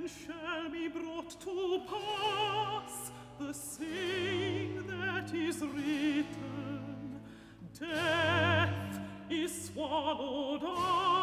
shall be brought to pass the saying that is written, death is swallowed up